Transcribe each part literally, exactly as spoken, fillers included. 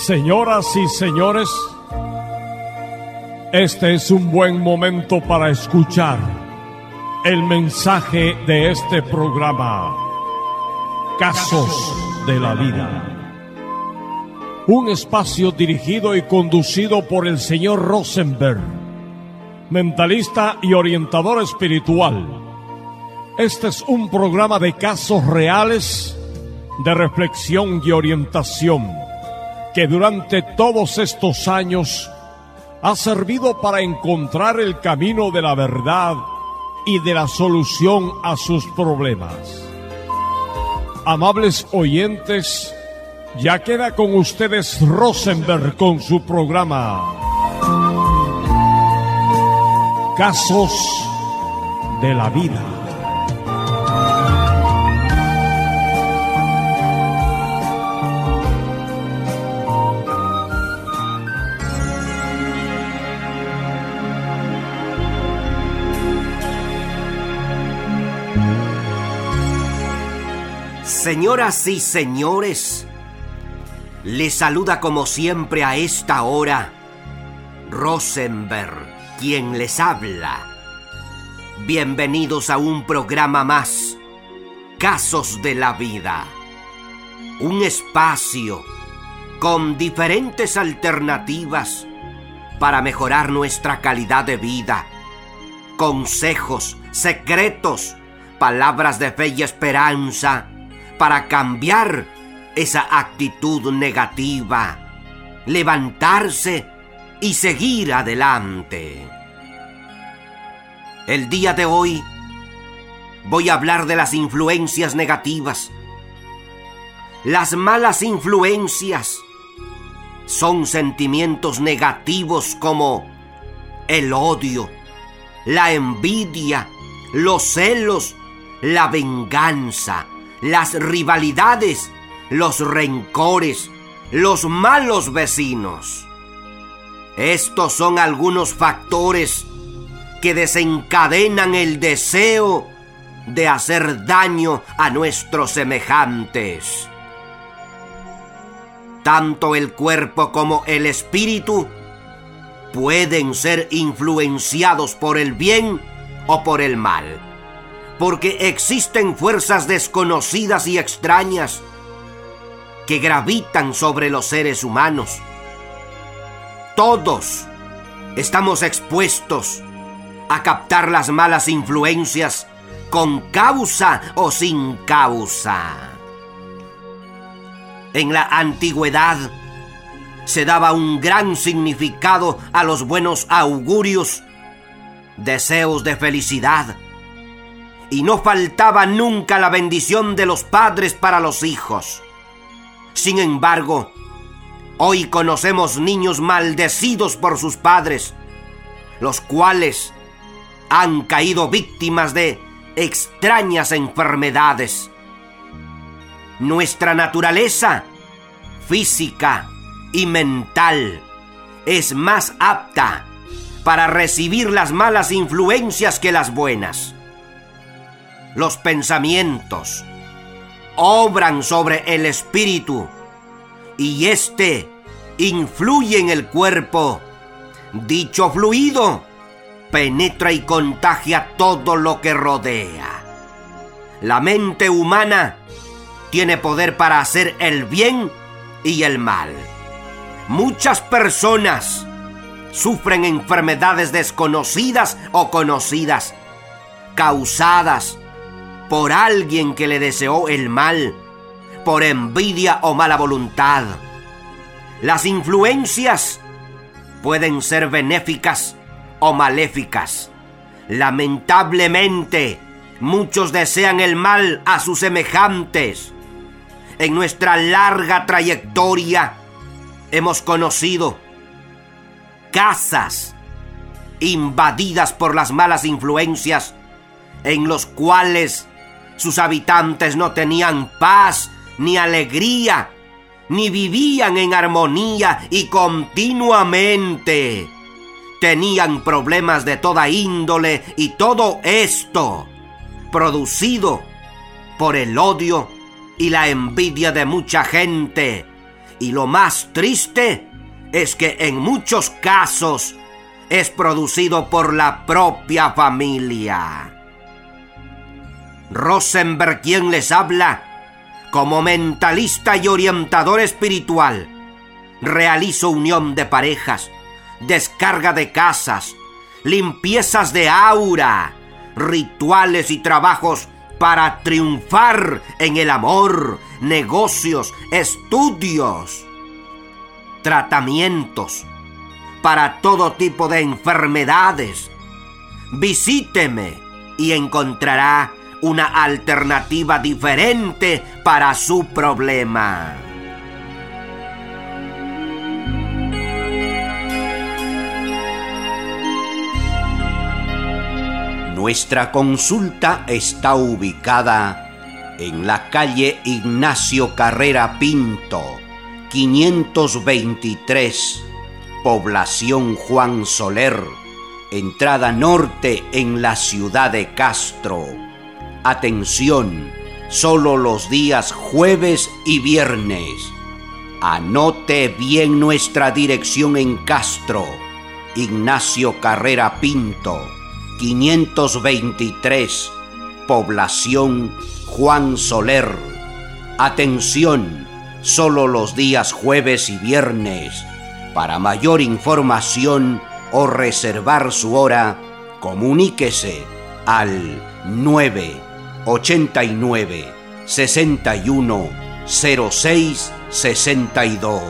Señoras y señores, este es un buen momento para escuchar el mensaje de este programa, Casos de la Vida. Un espacio dirigido y conducido por el señor Rosenberg, mentalista y orientador espiritual. Este es un programa de casos reales, de reflexión y orientación, que durante todos estos años ha servido para encontrar el camino de la verdad y de la solución a sus problemas. Amables oyentes, ya queda con ustedes Rosenberg con su programa Casos de la Vida. Señoras y señores, les saluda como siempre a esta hora Rosenberg, quien les habla. Bienvenidos a un programa más, Casos de la Vida. Un espacio con diferentes alternativas para mejorar nuestra calidad de vida. Consejos, secretos, palabras de fe y esperanza para cambiar esa actitud negativa, levantarse y seguir adelante. El día de hoy voy a hablar de las influencias negativas. Las malas influencias son sentimientos negativos como el odio, la envidia, los celos, la venganza, las rivalidades, los rencores, los malos vecinos. Estos son algunos factores que desencadenan el deseo de hacer daño a nuestros semejantes. Tanto el cuerpo como el espíritu pueden ser influenciados por el bien o por el mal, porque existen fuerzas desconocidas y extrañas que gravitan sobre los seres humanos. Todos estamos expuestos a captar las malas influencias con causa o sin causa. En la antigüedad se daba un gran significado a los buenos augurios, deseos de felicidad, y no faltaba nunca la bendición de los padres para los hijos. Sin embargo, hoy conocemos niños maldecidos por sus padres, los cuales han caído víctimas de extrañas enfermedades. Nuestra naturaleza física y mental es más apta para recibir las malas influencias que las buenas. Los pensamientos obran sobre el espíritu y éste influye en el cuerpo. Dicho fluido penetra y contagia todo lo que rodea. La mente humana tiene poder para hacer el bien y el mal. Muchas personas sufren enfermedades desconocidas o conocidas, causadas por alguien que le deseó el mal, por envidia o mala voluntad. Las influencias pueden ser benéficas o maléficas. Lamentablemente, muchos desean el mal a sus semejantes. En nuestra larga trayectoria hemos conocido casas invadidas por las malas influencias, en los cuales sus habitantes no tenían paz ni alegría, ni vivían en armonía y continuamente tenían problemas de toda índole, y todo esto producido por el odio y la envidia de mucha gente, Y lo más triste es que en muchos casos es producido por la propia familia. Rosenberg, quien les habla, como mentalista y orientador espiritual, realizo unión de parejas, descarga de casas, limpiezas de aura, rituales y trabajos para triunfar en el amor, negocios, estudios, tratamientos para todo tipo de enfermedades. Visíteme y encontrará una alternativa diferente para su problema. Nuestra consulta está ubicada en la calle Ignacio Carrera Pinto, quinientos veintitrés, población Juan Soler, entrada norte en la ciudad de Castro. Atención, solo los días jueves y viernes. Anote bien nuestra dirección en Castro, Ignacio Carrera Pinto, quinientos veintitrés, población Juan Soler. Atención, solo los días jueves y viernes. Para mayor información o reservar su hora, comuníquese al nueve ochenta y nueve, sesenta y uno, cero seis sesenta y dos.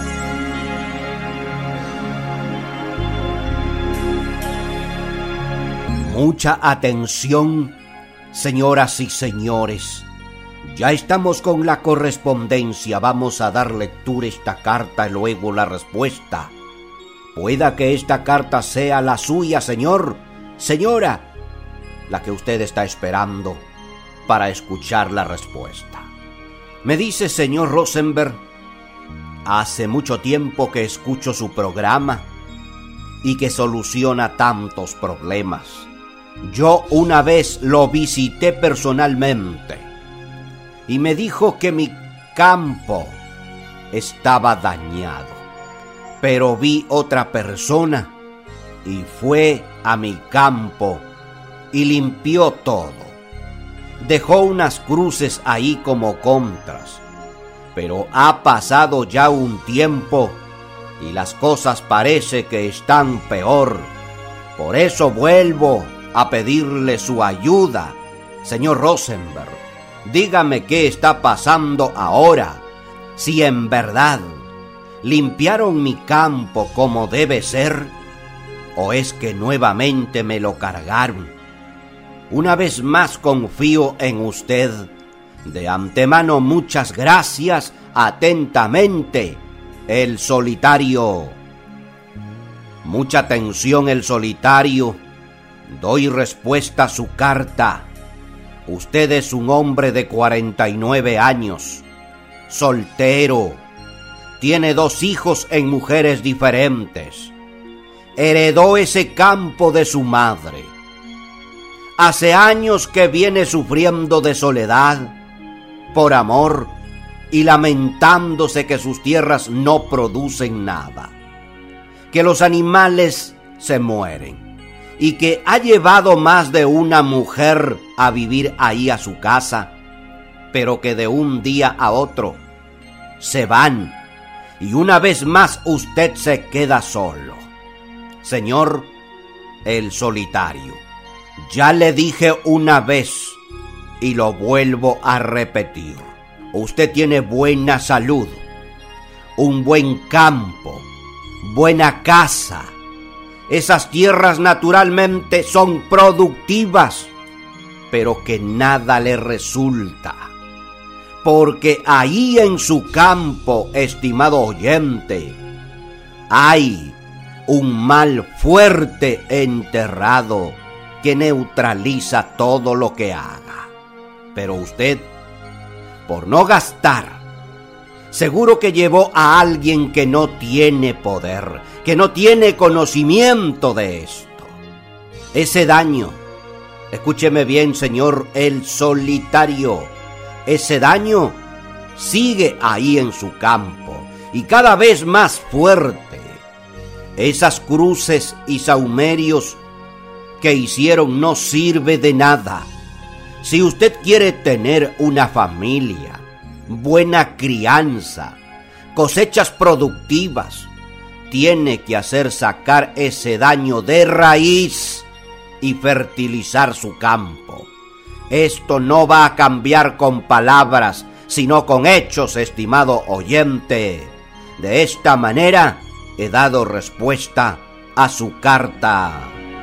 Mucha atención, señoras y señores. Ya estamos con la correspondencia. Vamos a dar lectura a esta carta y luego la respuesta. Pueda que esta carta sea la suya, señor, señora, la que usted está esperando para escuchar la respuesta. Me dice, señor Rosenberg, hace mucho tiempo que escucho su programa y que soluciona tantos problemas. Yo una vez lo visité personalmente y me dijo que mi campo estaba dañado. Pero vi otra persona y fue a mi campo y limpió todo. Dejó unas cruces ahí como contras, pero ha pasado ya un tiempo y las cosas parece que están peor. Por eso vuelvo a pedirle su ayuda. Señor Rosenberg, dígame qué está pasando ahora, si en verdad limpiaron mi campo como debe ser, o es que nuevamente me lo cargaron. Una vez más confío en usted. De antemano, muchas gracias. Atentamente, el Solitario. Mucha atención, el Solitario. Doy respuesta a su carta. Usted es un hombre de cuarenta y nueve años, soltero. Tiene dos hijos en mujeres diferentes. Heredó ese campo de su madre. Hace años que viene sufriendo de soledad, por amor, y lamentándose que sus tierras no producen nada, que los animales se mueren, y que ha llevado más de una mujer a vivir ahí a su casa, pero que de un día a otro se van, y una vez más usted se queda solo. Señor, el Solitario, ya le dije una vez y lo vuelvo a repetir. Usted tiene buena salud, un buen campo, buena casa. Esas tierras naturalmente son productivas, pero que nada le resulta. Porque ahí en su campo, estimado oyente, hay un mal fuerte enterrado que neutraliza todo lo que haga. Pero usted, por no gastar, seguro que llevó a alguien que no tiene poder, que no tiene conocimiento de esto. Ese daño, escúcheme bien, señor el Solitario, ese daño sigue ahí en su campo, y cada vez más fuerte. Esas cruces y sahumerios que hicieron no sirve de nada. Si usted quiere tener una familia, buena crianza, cosechas productivas, tiene que hacer sacar ese daño de raíz y fertilizar su campo. Esto no va a cambiar con palabras, sino con hechos, estimado oyente. De esta manera he dado respuesta a su carta.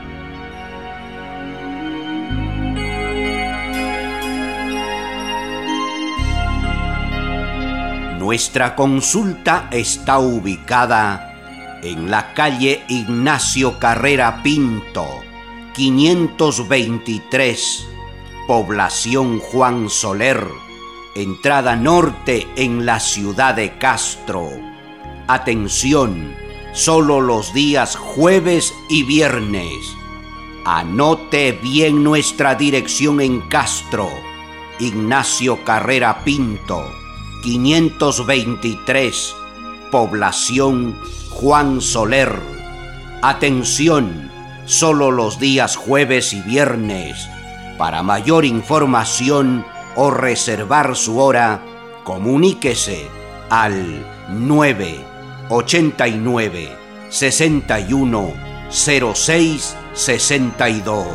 Nuestra consulta está ubicada en la calle Ignacio Carrera Pinto, quinientos veintitrés, población Juan Soler, entrada norte en la ciudad de Castro. Atención, solo los días jueves y viernes. Anote bien nuestra dirección en Castro, Ignacio Carrera Pinto, quinientos veintitrés, población Juan Soler. Atención, solo los días jueves y viernes. Para mayor información o reservar su hora, comuníquese al nueve ochenta y nueve, sesenta y uno, cero seis sesenta y dos.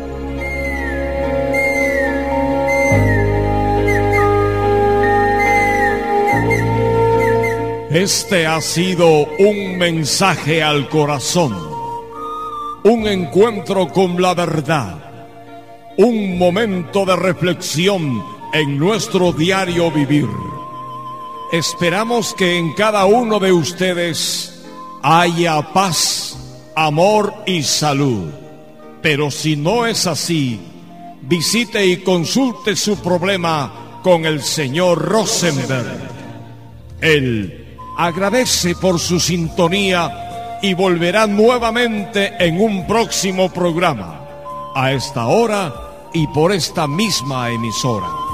Este ha sido un mensaje al corazón, un encuentro con la verdad, un momento de reflexión en nuestro diario vivir. Esperamos que en cada uno de ustedes haya paz, amor y salud. Pero si no es así, visite y consulte su problema con el señor Rosenberg. Él agradece por su sintonía y volverá nuevamente en un próximo programa, a esta hora y por esta misma emisora.